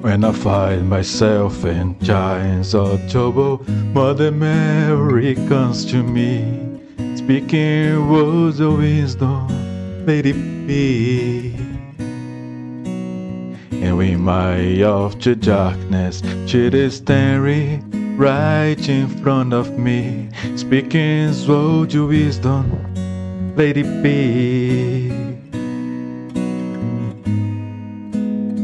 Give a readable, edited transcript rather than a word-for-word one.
When I find myself in giants of trouble, Mother Mary comes to me, speaking words of wisdom, let it be. And in my of the darkness, she is staring right in front of me, speaking words of wisdom, let it be.